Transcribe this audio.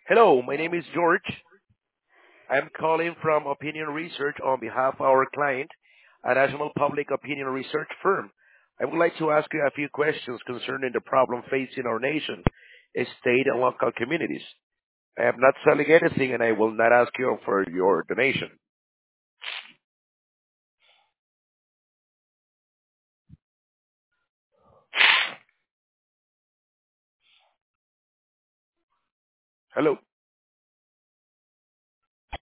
Hello, my name is George. I'm calling from Opinion Research on behalf of our client, a national public opinion research firm. I would like to ask you a few questions concerning the problem facing our nation, state, and local communities. I am not selling anything and I will not ask you for your donation. Hello.